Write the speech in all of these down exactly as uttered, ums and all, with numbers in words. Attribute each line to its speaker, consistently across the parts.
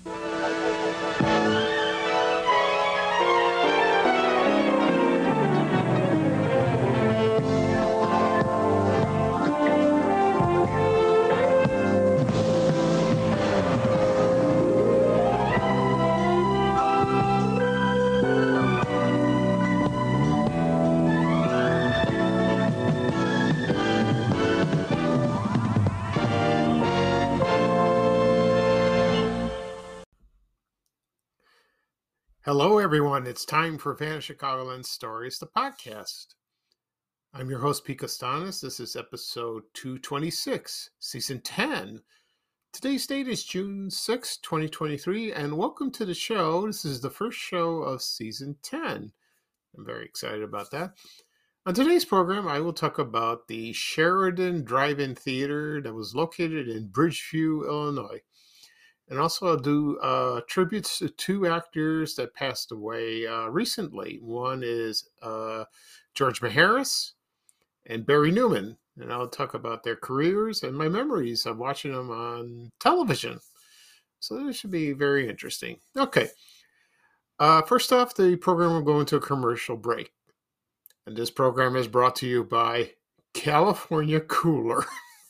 Speaker 1: Hello, everyone. It's time for Vanished Chicagoland Stories, the podcast. I'm your host, Pete Costanis. This is episode two twenty-six, season ten. Today's date is June sixth, twenty twenty-three, and welcome to the show. This is the first show of season ten. I'm very excited about that. On today's program, I will talk about the Sheridan Drive-In Theater that was located in Bridgeview, Illinois. And also I'll do uh, tributes to two actors that passed away uh, recently. One is uh, George Maharis and Barry Newman. And I'll talk about their careers and my memories of watching them on television. So this should be very interesting. Okay. Uh, first off, the program will go into a commercial break. And this program is brought to you by California Cooler.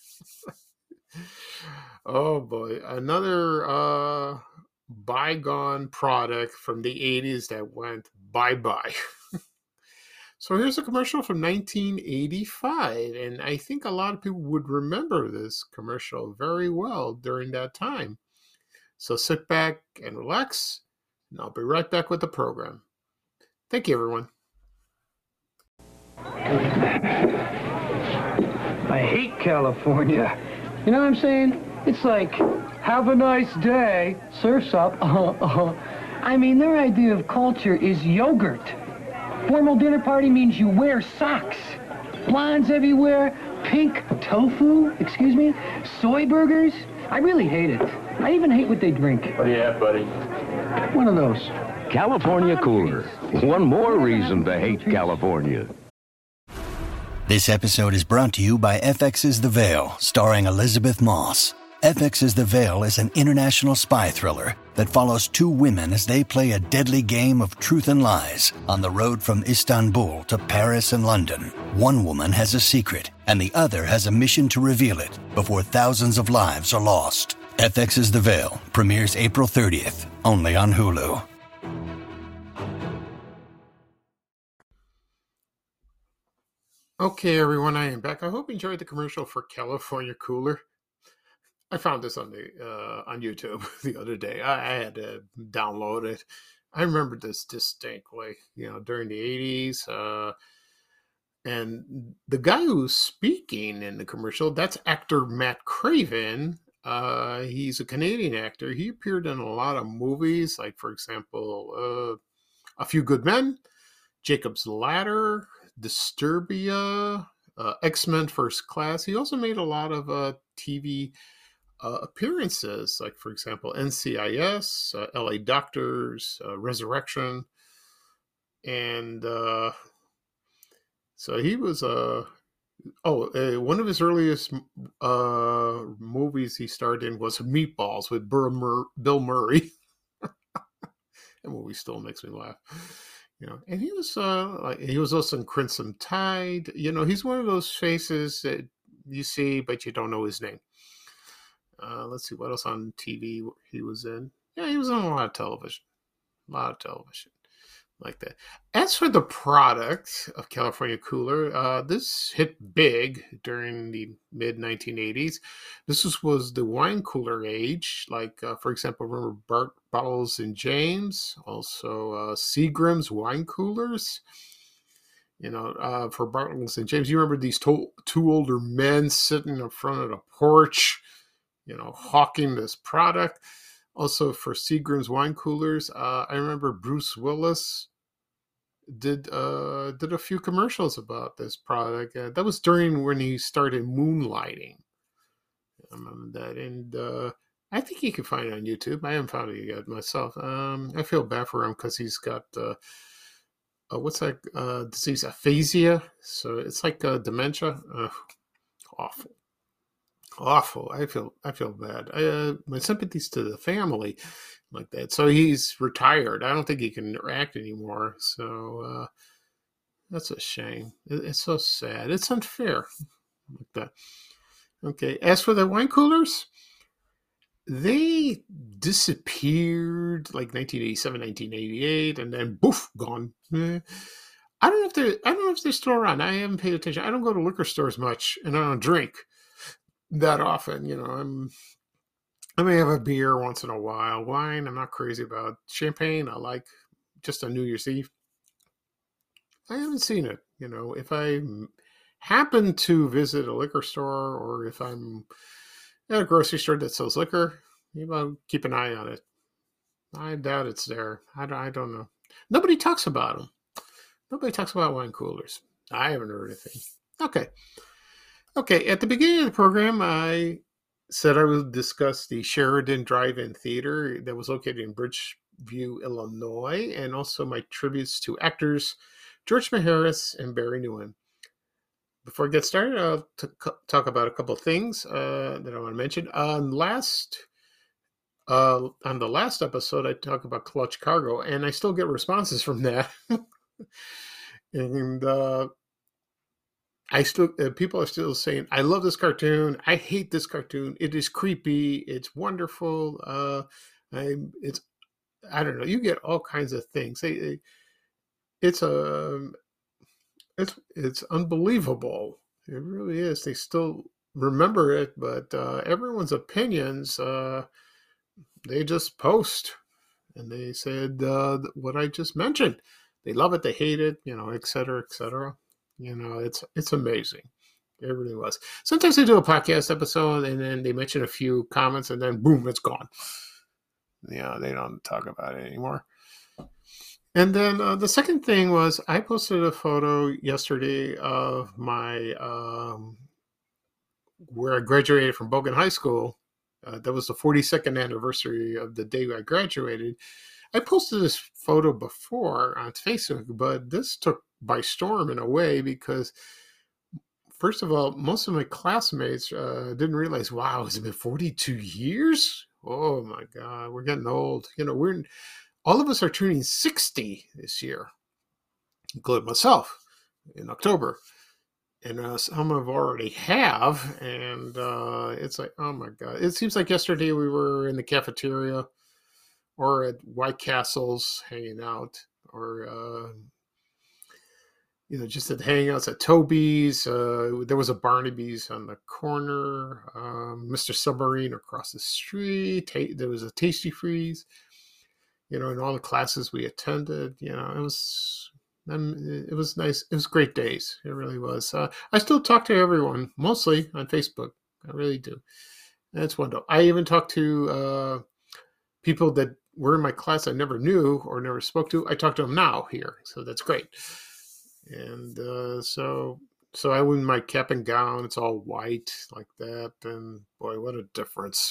Speaker 1: Oh boy, another uh, bygone product from the eighties that went bye-bye. So here's a commercial from nineteen eighty-five, and I think a lot of people would remember this commercial very well during that time. So sit back and relax, and I'll be right back with the program. Thank you, everyone.
Speaker 2: I hate California. You know what I'm saying? It's like, have a nice day, surf's up, uh-huh, uh-huh. I mean, their idea of culture is yogurt. Formal dinner party means you wear socks. Blondes everywhere, pink tofu, excuse me, soy burgers. I really hate it. I even hate what they drink.
Speaker 3: What do you have, buddy?
Speaker 2: One of those.
Speaker 4: California Cooler. One more reason to hate California.
Speaker 5: This episode is brought to you by F X's The Veil, starring Elizabeth Moss. F X's The Veil is an international spy thriller that follows two women as they play a deadly game of truth and lies on the road from Istanbul to Paris and London. One woman has a secret, and the other has a mission to reveal it before thousands of lives are lost. F X's The Veil premieres April thirtieth, only on Hulu.
Speaker 1: Okay, everyone, I am back. I hope you enjoyed the commercial for California Cooler. I found this on the uh, on YouTube the other day. I, I had to download it. I remember this distinctly, you know, during the eighties. Uh, and the guy who's speaking in the commercial, that's actor Matt Craven. Uh, he's a Canadian actor. He appeared in a lot of movies, like, for example, uh, A Few Good Men, Jacob's Ladder, Disturbia, uh, X-Men First Class. He also made a lot of uh, T V uh, appearances, like, for example, N C I S, uh, L A Doctors, uh, Resurrection. And uh, so he was, uh, oh, uh, one of his earliest uh, movies he starred in was Meatballs with Bill, Mur- Bill Murray. That movie still makes me laugh. You know, and he was uh, like he was also in Crimson Tide. You know, he's one of those faces that you see, but you don't know his name. Uh, let's see what else on T V he was in. Yeah, he was on a lot of television, a lot of television like that. As for the product of California Cooler, uh, this hit big during the mid nineteen eighties. This was, was the wine cooler age. Like, uh, for example, remember Bart, Bottles and James, also uh, Seagram's wine coolers. You know, uh, for Bartles and James, you remember these to- two older men sitting in front of the porch, you know, hawking this product. Also, for Seagram's wine coolers, uh, I remember Bruce Willis did uh, did a few commercials about this product. Uh, that was during when he started moonlighting. I remember that, and uh, I think you can find it on YouTube. I haven't found it yet myself. Um, I feel bad for him because he's got uh, uh, what's that uh, disease? Aphasia. So it's like uh, dementia. Uh, awful, awful. I feel I feel bad. I, uh, my sympathies to the family like that. So he's retired. I don't think he can act anymore. So uh, that's a shame. It, it's so sad. It's unfair like that. Okay. As for the wine coolers, they disappeared like nineteen eighty-seven, nineteen eighty-eight, and then poof, gone. Eh. I don't know if they're I don't know if they're still around. I haven't paid attention. I don't go to liquor stores much, and I don't drink that often. You know, I'm I may have a beer once in a while. Wine, I'm not crazy about. Champagne, I like just on New Year's Eve. I haven't seen it. You know, if I happen to visit a liquor store or if I'm at a grocery store that sells liquor, you know, keep an eye on it. I doubt it's there. I don't, I don't know. Nobody talks about them. Nobody talks about wine coolers. I haven't heard anything. Okay. Okay, at the beginning of the program, I said I would discuss the Sheridan Drive-In Theater that was located in Bridgeview, Illinois, and also my tributes to actors George Maharis and Barry Nguyen. Before I get started, I'll t- talk about a couple of things uh, that I want to mention. On last, uh, on the last episode, I talked about Clutch Cargo, and I still get responses from that. and uh, I still, uh, people are still saying, "I love this cartoon. I hate this cartoon. It is creepy. It's wonderful. Uh, I, it's, I don't know. You get all kinds of things. They, it's a." It's it's unbelievable. It really is. They still remember it, but uh, everyone's opinions, uh, they just post. And they said uh, what I just mentioned. They love it, they hate it, you know, et cetera, et cetera. You know, it's it's amazing. It really was. Sometimes they do a podcast episode and then they mention a few comments and then boom, it's gone. You know, they don't talk about it anymore. And then uh, the second thing was I posted a photo yesterday of my, um, where I graduated from Bogan High School. Uh, that was the forty-second anniversary of the day I graduated. I posted this photo before on Facebook, but this took by storm in a way because, first of all, most of my classmates uh, didn't realize, wow, it's been forty-two years? Oh my God, we're getting old. You know, we're in, all of us are turning sixty this year, including myself, in October. And uh, some of already have. And uh, it's like, oh my God. It seems like yesterday we were in the cafeteria or at White Castle's hanging out. Or, uh, you know, just at hangouts at Toby's. Uh, there was a Barnaby's on the corner. Um, Mister Submarine across the street. Ta- there was a Tasty Freeze. You know, in all the classes we attended, you know, it was, um, it was nice. It was great days. It really was. Uh, I still talk to everyone, mostly on Facebook. I really do. And it's wonderful. I even talk to uh, people that were in my class I never knew or never spoke to. I talk to them now here. So that's great. And uh, so, so I win my cap and gown. It's all white like that. And boy, what a difference.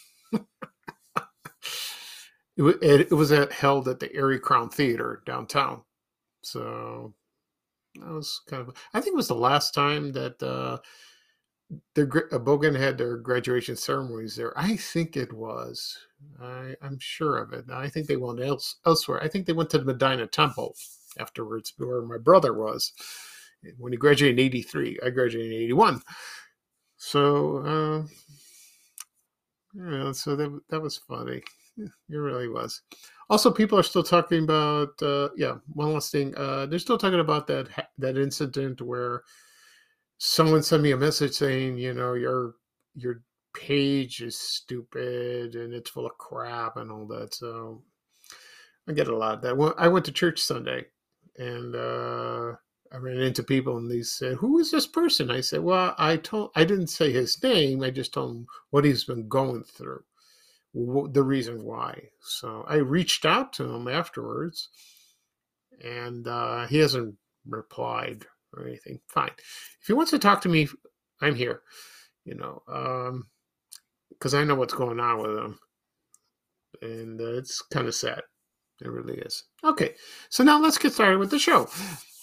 Speaker 1: It, it, it was at, held at the Erie Crown Theater downtown. So that was kind of, I think it was the last time that uh, the uh, Bogan had their graduation ceremonies there. I think it was. I, I'm sure of it. I think they went else, elsewhere. I think they went to the Medina Temple afterwards, where my brother was. When he graduated in eighty-three, I graduated in eighty-one. So, uh, yeah, so that, that was funny. It really was. Also, people are still talking about, uh, yeah, one last thing. Uh, they're still talking about that that incident where someone sent me a message saying, you know, your your page is stupid and it's full of crap and all that. So I get a lot of that. I went to church Sunday and uh, I ran into people and they said, who is this person? I said, well, I told, I didn't say his name. I just told him what he's been going through. The reason why. So I reached out to him afterwards and uh, he hasn't replied or anything. Fine. If he wants to talk to me, I'm here, you know, um, because I know what's going on with him. And uh, it's kind of sad. It really is. Okay. So now let's get started with the show.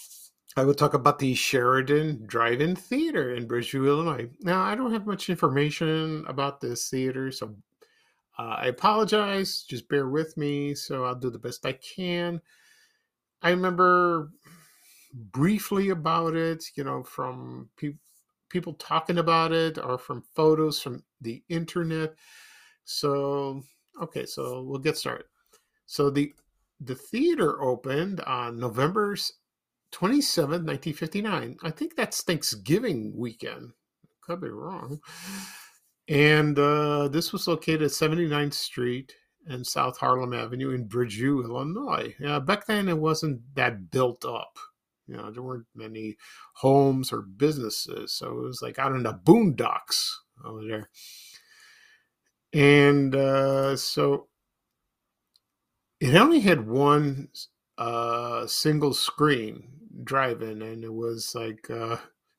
Speaker 1: I will talk about the Sheridan Drive-In Theater in Bridgeview, Illinois. Now, I don't have much information about this theater, so uh, I apologize. Just bear with me, so I'll do the best I can. I remember briefly about it, you know, from pe- people talking about it or from photos from the internet. So, okay, so we'll get started. So the the theater opened on November twenty-seventh, nineteen fifty-nine. I think that's Thanksgiving weekend. Could be wrong. And uh, this was located at seventy-ninth Street and South Harlem Avenue in Bridgeview, Illinois. Yeah, back then it wasn't that built up. You know, there weren't many homes or businesses. So it was like out in the boondocks over there. And uh, so it only had one uh, single screen drive-in, and it was like, uh,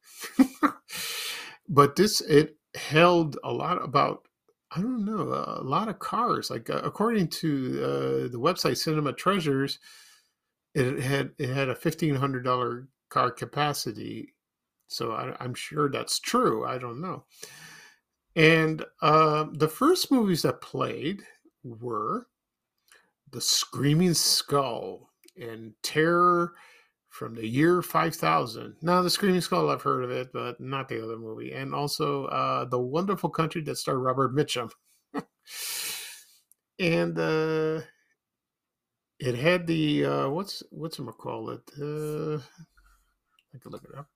Speaker 1: but this, it held a lot about, I don't know, a lot of cars. Like uh, according to uh, the website Cinema Treasures, it had it had a fifteen hundred dollars car capacity. So I, I'm sure that's true. I don't know. And uh, the first movies that played were The Screaming Skull and Terror from the Year five thousand. Now, The Screaming Skull, I've heard of it, but not the other movie. And also uh, The Wonderful Country that starred Robert Mitchum. And uh, it had the, uh, what's, what's it call it? Uh, I can look it up.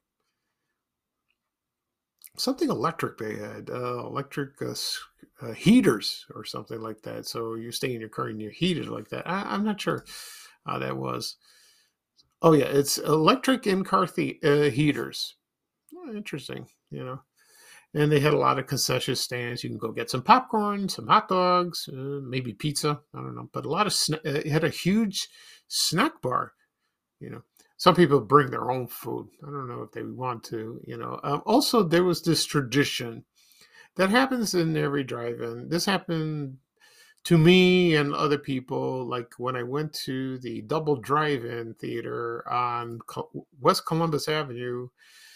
Speaker 1: Something electric they had, uh, electric uh, uh, heaters or something like that. So you stay in your car and you're heated like that. I, I'm not sure how that was. Oh yeah, it's electric in-car the- uh, heaters. Oh, interesting, you know. And they had a lot of concession stands. You can go get some popcorn, some hot dogs, uh, maybe pizza. I don't know, but a lot of sna- uh, it had a huge snack bar. You know, some people bring their own food. I don't know if they want to. You know, um, also there was this tradition that happens in every drive-in. This happened to me and other people, like when I went to the Double Drive-In Theater on West Columbus Avenue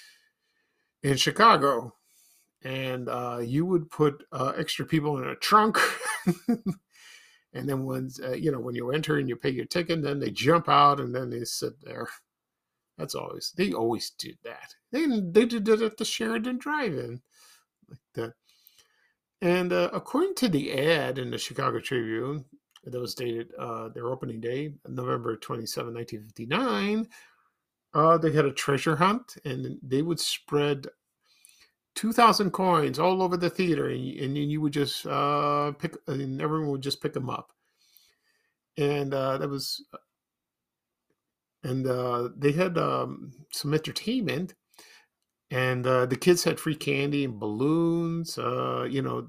Speaker 1: in Chicago. And uh, you would put uh, extra people in a trunk. And then when, uh, you know, when you enter and you pay your ticket, then they jump out and then they sit there. That's always, they always did that. They, they did it at the Sheridan Drive-In. Like that. And uh, according to the ad in the Chicago Tribune, that was dated uh, their opening day, November twenty-seventh, nineteen fifty-nine, uh, they had a treasure hunt, and they would spread two thousand coins all over the theater, and, and you would just uh, pick, and everyone would just pick them up. And uh, that was, and uh, they had um, some entertainment, and uh, the kids had free candy and balloons, uh, you know.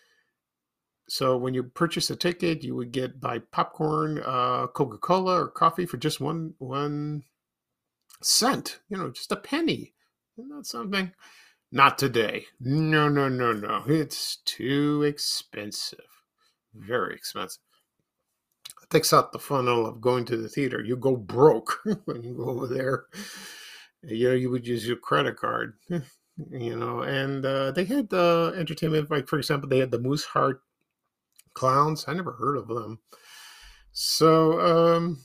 Speaker 1: So when you purchase a ticket, you would get buy popcorn, uh, Coca-Cola, or coffee for just one one cent. You know, just a penny. Isn't that something? Not today. No, no, no, no. It's too expensive. Very expensive. It takes out the fun of going to the theater. You go broke when you go over there. You know, you would use your credit card. You know, and uh, they had uh, entertainment. Like, for example, they had the Moose Heart Clowns. I never heard of them. So, um,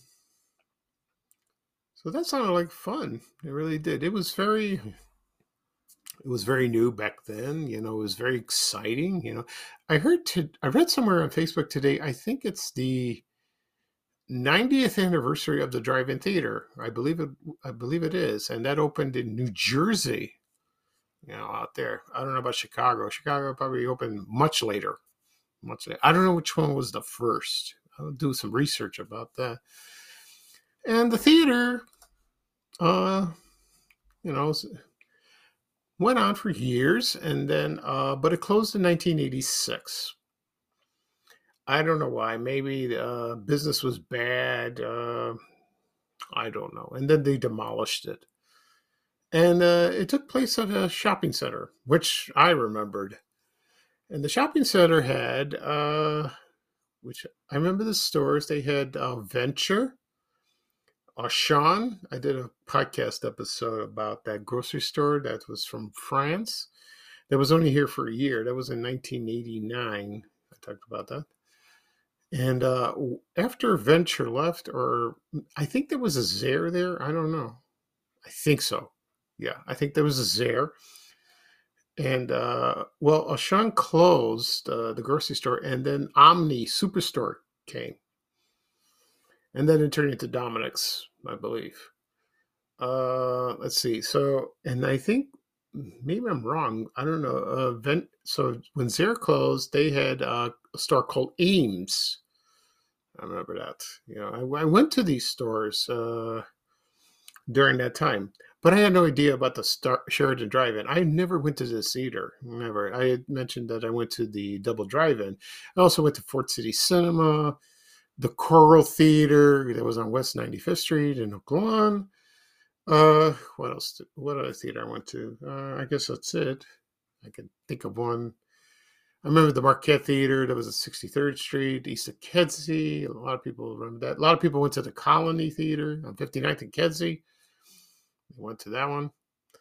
Speaker 1: so that sounded like fun. It really did. It was very, it was very new back then. You know, it was very exciting. You know, I heard, to, I read somewhere on Facebook today, I think it's the ninetieth anniversary of the Drive-In Theater. I believe it, I believe it is. And that opened in New Jersey, you know, out there. I don't know about Chicago. Chicago probably opened much later. Much later. I don't know which one was the first. I'll do some research about that. And the theater, uh, you know, went on for years, and then, uh, but it closed in nineteen eighty-six. I don't know why. Maybe uh, business was bad. Uh, I don't know. And then they demolished it. And uh, it took place at a shopping center, which I remembered. And the shopping center had, uh, which I remember the stores, they had uh, Venture, Auchan. I did a podcast episode about that grocery store that was from France. That was only here for a year. That was in nineteen eighty-nine. I talked about that. And uh, after Venture left, or I think there was a Zare there. I don't know. I think so. Yeah, I think there was a Zare. And, uh, well, Auchan closed, uh, the grocery store, and then Omni Superstore came. And then it turned into Dominic's, I believe. Uh, let's see. So, and I think, maybe I'm wrong. I don't know. Uh, Vent, so when Zare closed, they had uh, a store called Ames. I remember that. You know, I, I went to these stores uh, during that time. But I had no idea about the Star- Sheridan Drive-In. I never went to this theater. Never. I had mentioned that I went to the Double Drive-In. I also went to Fort City Cinema, the Coral Theater that was on West ninety-fifth Street in Oak Lawn. Uh, what else? Did, what other theater I went to? Uh, I guess that's it. I can think of one. I remember the Marquette Theater that was at sixty-third Street, east of Kedzie. A lot of people remember that. A lot of people went to the Colony Theater on fifty-ninth and Kedzie. Went to that one.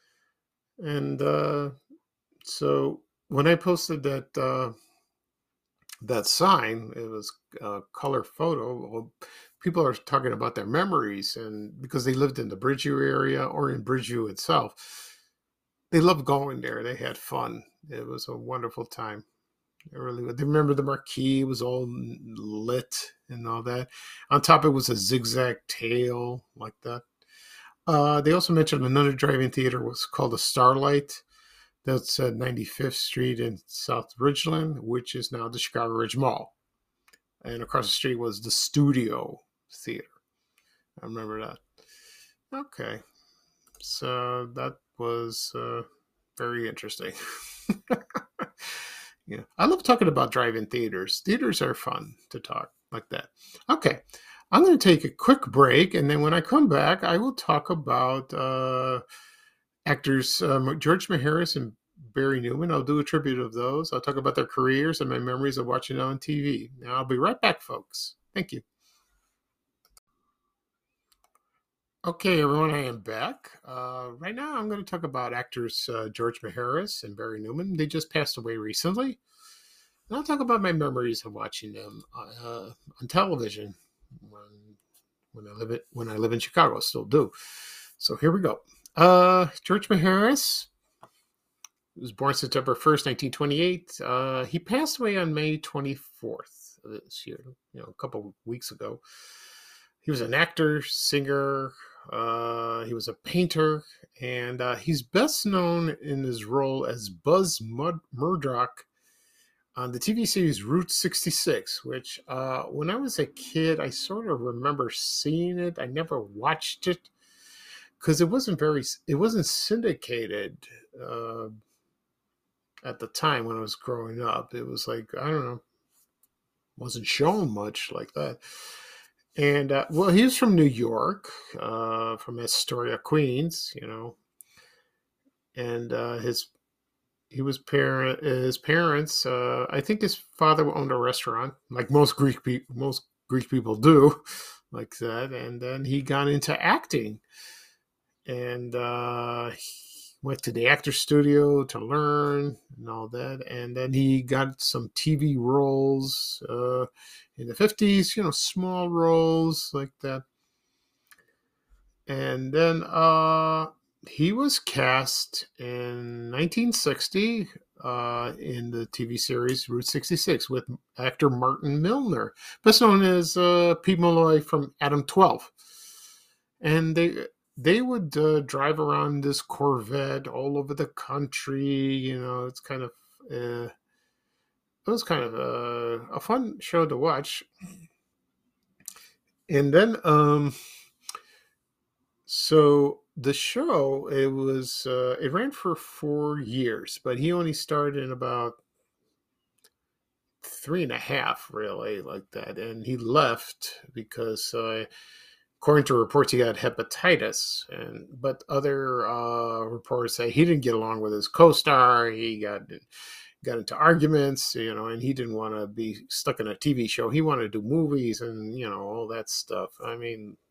Speaker 1: And uh, so when I posted that uh, that sign, it was a color photo. Well, people are talking about their memories, and because they lived in the Bridgeview area or in Bridgeview itself, they loved going there. They had fun. It was a wonderful time. They really, they remember the marquee was all lit and all that. On top, it was a zigzag tail like that. Uh, they also mentioned another drive-in theater was called the Starlight. That's at ninety-fifth Street in South Ridgeland, which is now the Chicago Ridge Mall. And across the street was the Studio Theater. I remember that. Okay. So that was uh, very interesting. Yeah, I love talking about drive-in theaters. Theaters are fun to talk like that. Okay. I'm going to take a quick break, and then when I come back, I will talk about uh, actors um, George Maharis and Barry Newman. I'll do a tribute of those. I'll talk about their careers and my memories of watching it on T V. Now, I'll be right back, folks. Thank you. Okay, everyone, I am back. Uh, right now, I'm going to talk about actors uh, George Maharis and Barry Newman. They just passed away recently. And I'll talk about my memories of watching them uh, on television. When, when I live it when I live in Chicago, I still do. So here we go. Uh, George Maharis was born September first, nineteen twenty-eight. Uh, he passed away on May twenty-fourth of this year, you know, a couple of weeks ago. He was an actor, singer. Uh, he was a painter, and uh, he's best known in his role as Buzz Mud- Murdoch on the T V series Route sixty-six, which uh, when I was a kid, I sort of remember seeing it. I never watched it because it wasn't very, it wasn't syndicated uh, at the time when I was growing up. It was like, I don't know, wasn't shown much like that. And, uh, well, he was from New York, uh, from Astoria, Queens, you know, and uh, his He was parent. His parents. Uh, I think his father owned a restaurant, like most Greek pe- most Greek people do, like that. And then he got into acting, and uh, he went to the actor studio to learn and all that. And then he got some T V roles uh, in the fifties. You know, small roles like that. And then uh, he was cast in nineteen sixty uh, in the T V series Route sixty-six with actor Martin Milner, best known as uh, Pete Malloy from Adam twelve. And they they would uh, drive around this Corvette all over the country. You know, it's kind of uh, it was kind of a, a fun show to watch. And then um, so the show, it was uh, it ran for four years, but he only starred in about three and a half, really, like that. And he left because, uh, according to reports, he got hepatitis. And but other uh, reports say he didn't get along with his co-star. He got got into arguments, you know, and he didn't want to be stuck in a T V show. He wanted to do movies and, you know, all that stuff. I mean,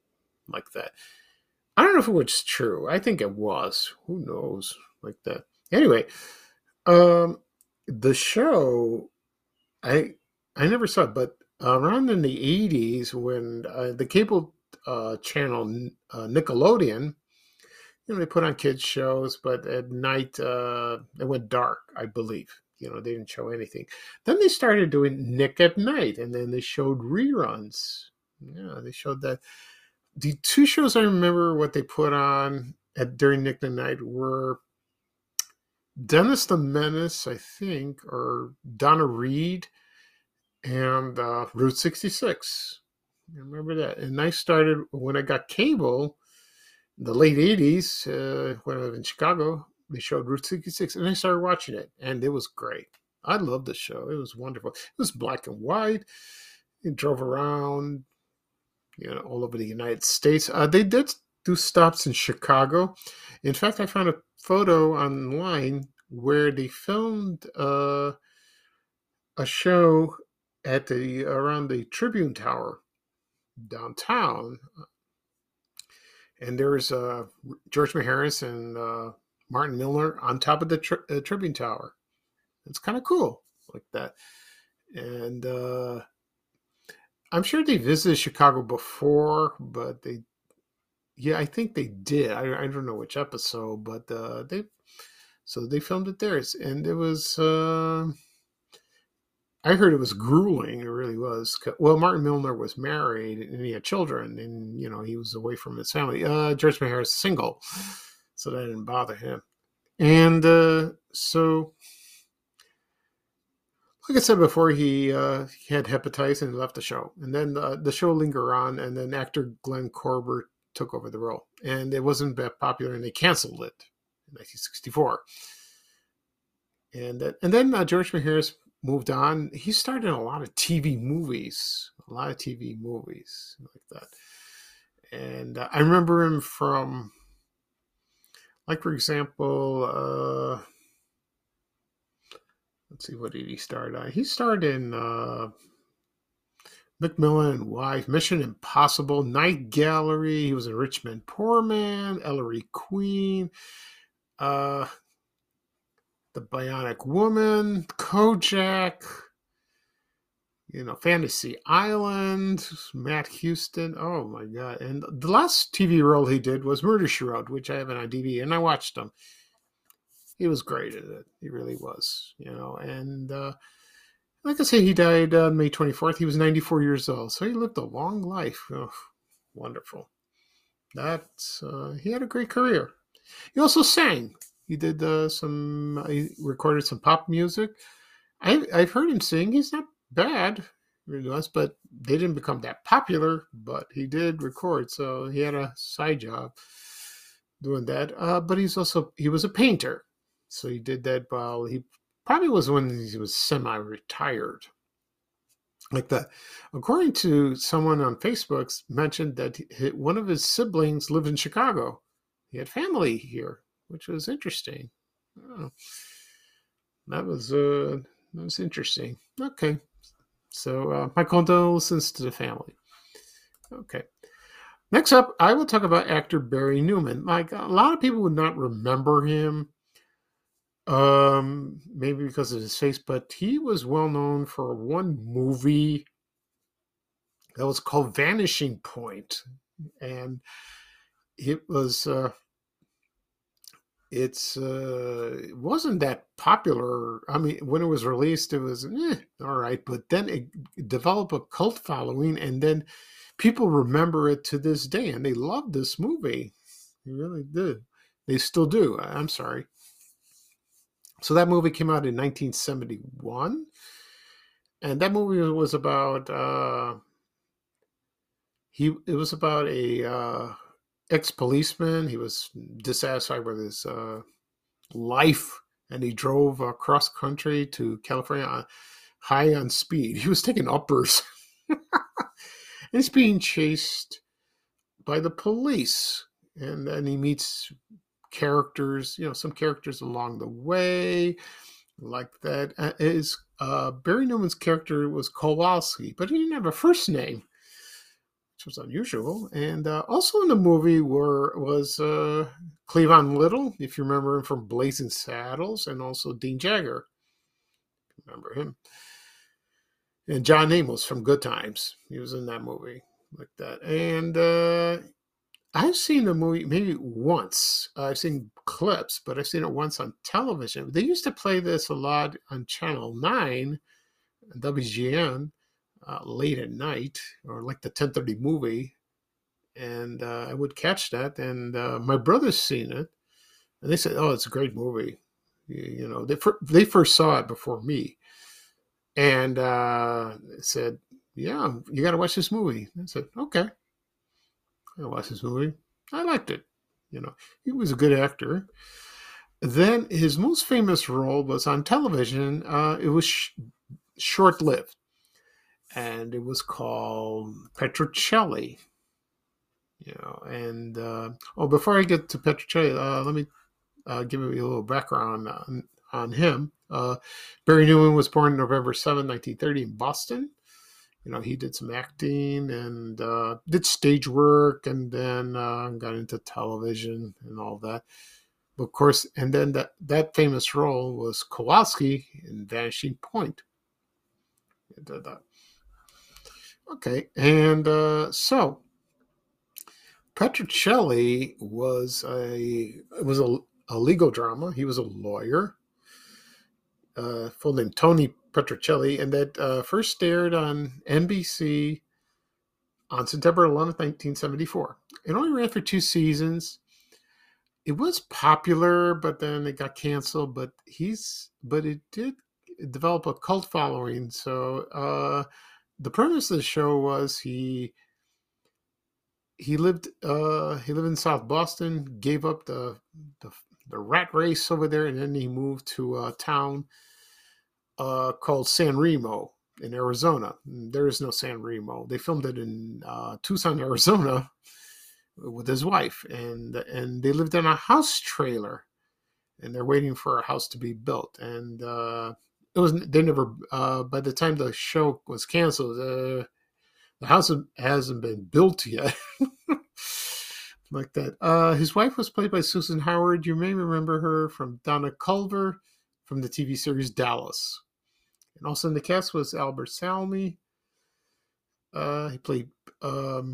Speaker 1: like that. I don't know if it was true. I think it was. Who knows? Like that. Anyway, um, the show, I I never saw it, but around in the eighties when uh, the cable uh, channel uh, Nickelodeon, you know, they put on kids shows, but at night uh, it went dark, I believe. You know, they didn't show anything. Then they started doing Nick at Night, and then they showed reruns. Yeah, they showed that. The two shows I remember what they put on at during Nick at Night were Dennis the Menace, I think, or Donna Reed, and uh, Route sixty-six. I remember that. And I started when I got cable in the late eighties, uh, when I was in Chicago, they showed Route sixty-six, and I started watching it, and it was great. I loved the show. It was wonderful. It was black and white. It drove around, you know, all over the United States. Uh, they did do stops in Chicago. In fact, I found a photo online where they filmed uh, a show at the around the Tribune Tower downtown, and there's uh, George Maharis and uh, Martin Milner on top of the tri- uh, Tribune Tower. It's kind of cool like that, and uh, I'm sure they visited Chicago before, but they, yeah, I think they did. I, I don't know which episode, but uh, they, so they filmed it there, and it was. Uh, I heard it was grueling. It really was. Well, Martin Milner was married and he had children, and you know he was away from his family. Uh, George Maher is single, so that didn't bother him. And uh, so, like I said before, he, uh, he had hepatitis and left the show. And then uh, the show lingered on, and then actor Glenn Corbett took over the role, and it wasn't that popular, and they canceled it in nineteen sixty-four. And that, and then uh, George Maharis moved on. He starred in a lot of T V movies, a lot of T V movies like that. And uh, I remember him from, like, for example, uh, let's see, what did he start on? He starred in uh, Macmillan and Wife, Mission Impossible, Night Gallery. He was in Rich Man, Poor Man, Ellery Queen, uh, The Bionic Woman, Kojak, you know, Fantasy Island, Matt Houston. Oh my God. And the last T V role he did was Murder, She Wrote, which I have on D V D, and I watched him. He was great at it. He really was, you know. And uh, like I say, he died on May twenty-fourth. He was ninety-four years old. So he lived a long life. Oh, wonderful. That's, uh, he had a great career. He also sang. He did uh, some, he recorded some pop music. I, I've heard him sing. He's not bad, really was, but they didn't become that popular, but he did record. So he had a side job doing that. Uh, but he's also, he was a painter. So he did that while he probably was when he was semi-retired. Like that. According to someone on Facebook mentioned that he, one of his siblings lived in Chicago. He had family here, which was interesting. Oh, that was uh, that was interesting. Okay, so uh, my condolences to the family. Okay, next up, I will talk about actor Barry Newman. Like, a lot of people would not remember him, um, maybe because of his face, but he was well known for one movie that was called Vanishing Point, and it was. Uh, It's uh, it wasn't that popular. I mean, when it was released, it was eh, all right, but then it developed a cult following, and then people remember it to this day, and they love this movie. They really do. They still do. I'm sorry. So that movie came out in nineteen seventy-one, and that movie was about uh, he. It was about a. Uh, ex-policeman. He was dissatisfied with his uh, life, and he drove uh, cross country to California on, high on speed. He was taking uppers. And he's being chased by the police, and then he meets characters, you know, some characters along the way, like that. Uh, his, uh, Barry Newman's character was Kowalski, but he didn't have a first name, which was unusual. And uh, also in the movie were was uh, Cleavon Little, if you remember him from Blazing Saddles, and also Dean Jagger. Remember him? And John Amos from Good Times. He was in that movie like that. And uh, I've seen the movie maybe once. I've seen clips, but I've seen it once on television. They used to play this a lot on Channel nine, W G N, uh, late at night, or like the ten thirty movie. And uh, I would catch that. And uh, my brother's seen it. And they said, oh, it's a great movie. You, you know, they, they first saw it before me. And uh, said, yeah, you got to watch this movie. I said, okay. I watched this movie. I liked it. You know, he was a good actor. Then his most famous role was on television. Uh, it was sh- short-lived. And it was called Petrocelli. You know, and, uh, oh, before I get to Petrocelli, uh, let me uh, give you a little background on, on him. Uh, Barry Newman was born November seventh, nineteen thirty in Boston. You know, he did some acting and uh, did stage work, and then uh, got into television and all that. But of course, and then that, that famous role was Kowalski in Vanishing Point. He did that. Okay, and uh, so Petrocelli was a it was a, a legal drama. He was a lawyer. Uh, full name Tony Petrocelli, and that uh, first aired on N B C on September eleventh, nineteen seventy-four. It only ran for two seasons. It was popular, but then it got canceled. But he's but it did develop a cult following. So uh, the premise of the show was he he lived uh, he lived in South Boston, gave up the the, the rat race over there, and then he moved to a town Uh, called San Remo in Arizona. There is no San Remo. They filmed it in uh, Tucson, Arizona, with his wife, and and they lived in a house trailer, and they're waiting for a house to be built. And uh, it was they never. Uh, by the time the show was canceled, uh, the house hasn't been built yet. Like that. Uh, his wife was played by Susan Howard. You may remember her from Donna Culver from the T V series Dallas. And also in the cast was Albert Salmi. Uh, he played um,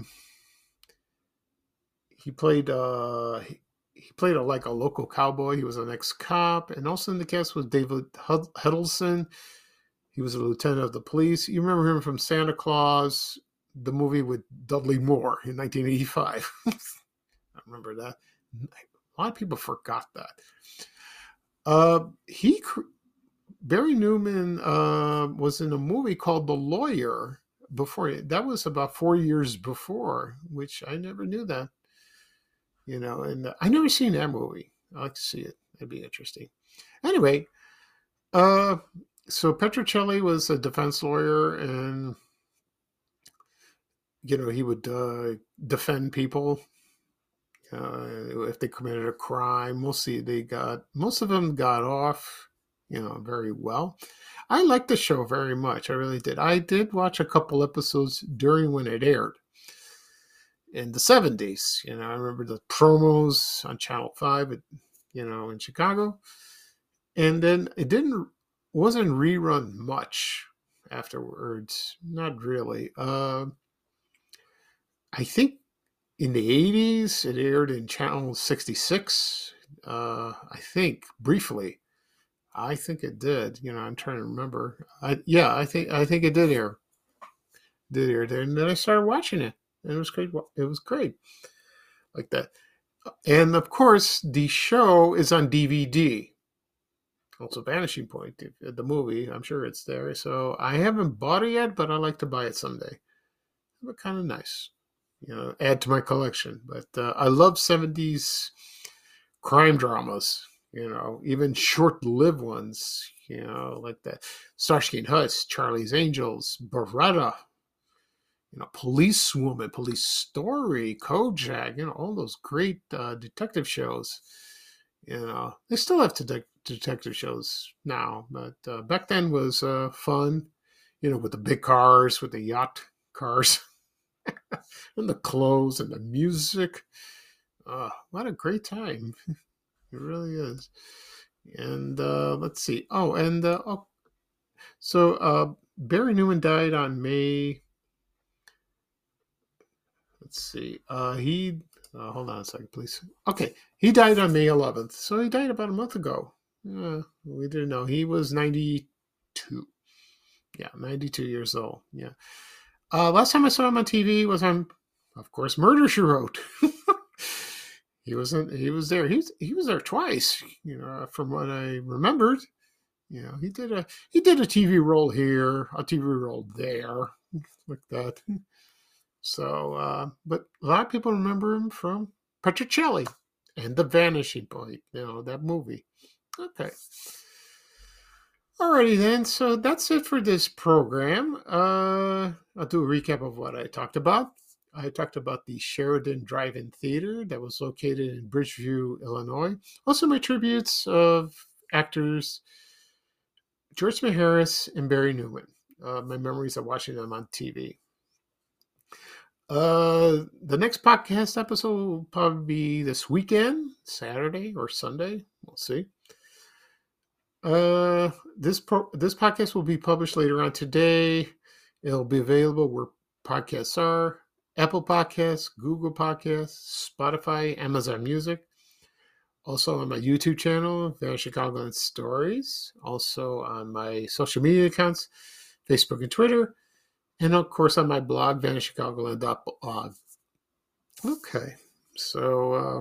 Speaker 1: he played uh, he, he played a, like a local cowboy. He was an ex-cop. And also in the cast was David Huddleston. He was a lieutenant of the police. You remember him from Santa Claus, the movie with Dudley Moore in nineteen eighty-five. I remember that. A lot of people forgot that. Uh, he Barry Newman uh, was in a movie called The Lawyer before. That was about four years before, which I never knew that. You know, and uh, I never seen that movie. I'd like to see it. It'd be interesting. Anyway, uh, so Petrocelli was a defense lawyer, and you know he would uh, defend people uh, if they committed a crime. Mostly they got most of them got off. You know, very well. I liked the show very much. I really did. I did watch a couple episodes during when it aired in the seventies. You know, I remember the promos on Channel five, you know, in Chicago. And then it didn't, wasn't rerun much afterwards. Not really. Uh, I think in the eighties, it aired in Channel sixty-six. Uh, I think, briefly. I think it did. You know, I'm trying to remember. I, yeah, I think I think it did air. Did air there, and then I started watching it, and it was great. It was great, like that. And of course, the show is on D V D. Also, Vanishing Point, the movie. I'm sure it's there. So I haven't bought it yet, but I'd like to buy it someday. But kind of nice, you know, add to my collection. But uh, I love seventies crime dramas. You know, even short-lived ones, you know, like that. Starsky and Hutch, Charlie's Angels, Beretta, you know, Policewoman, Police Story, Kojak, you know, all those great uh, detective shows. You know, they still have de- detective shows now, but uh, back then was uh, fun, you know, with the big cars, with the yacht cars. And the clothes and the music. Uh, what a great time. It really is. And uh, let's see. Oh, and uh, oh, so uh, Barry Newman died on May. Let's see. Uh, he, uh, hold on a second, please. Okay. He died on May eleventh. So he died about a month ago. Uh, we didn't know. He was ninety-two. Yeah, ninety-two years old. Yeah. Uh, last time I saw him on T V was on, of course, Murder, She Wrote. He wasn't. He was there. He was. He was there twice. You know, from what I remembered. You know, he did a he did a T V role here, a T V role there, like that. So, uh, but a lot of people remember him from Petrocelli and The Vanishing Point. You know, that movie. Okay. Alrighty then. So that's it for this program. Uh, I'll do a recap of what I talked about. I talked about the Sheridan Drive-In Theater that was located in Bridgeview, Illinois. Also, my tributes of actors George Maharis and Barry Newman. Uh, my memories of watching them on T V. Uh, the next podcast episode will probably be this weekend, Saturday or Sunday. We'll see. Uh, this pro- this podcast will be published later on today. It'll be available where podcasts are. Apple Podcasts, Google Podcasts, Spotify, Amazon Music. Also on my YouTube channel, Vanishing Chicagoland Stories. Also on my social media accounts, Facebook and Twitter. And of course on my blog, vanish chicagoland dot blog. Okay, so uh,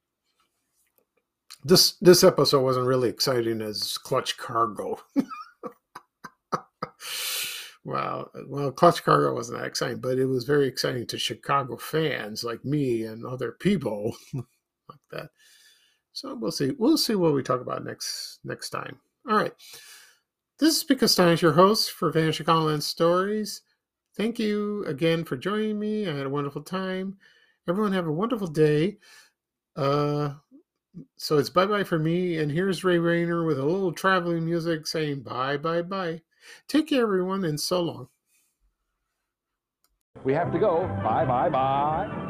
Speaker 1: this this episode wasn't really exciting as Clutch Cargo. Wow. Well, Clutch Cargo wasn't that exciting, but it was very exciting to Chicago fans like me and other people like that. So we'll see. We'll see what we talk about next next time. All right. This is Pico Stein, your host for Vanishing Chicagoland Stories. Thank you again for joining me. I had a wonderful time. Everyone have a wonderful day. Uh, so it's bye-bye for me. And here's Ray Rayner with a little traveling music saying bye, bye, bye. Take care, everyone, and so long.
Speaker 4: We have to go. Bye, bye, bye.